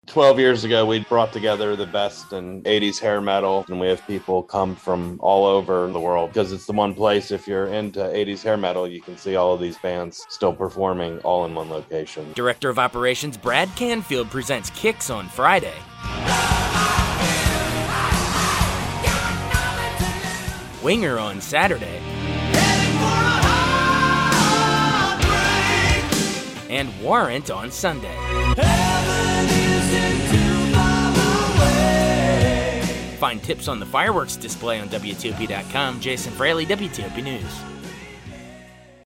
12 years ago, we brought together the best in 80s hair metal, and we have people come from all over the world because it's the one place, if you're into 80s hair metal, you can see all of these bands still performing all in one location. Director of Operations Brad Canfield presents Kicks on Friday. Winger on Saturday. And Warrant on Sunday. Find tips on the fireworks display on WTOP.com. Jason Fraley, WTOP News.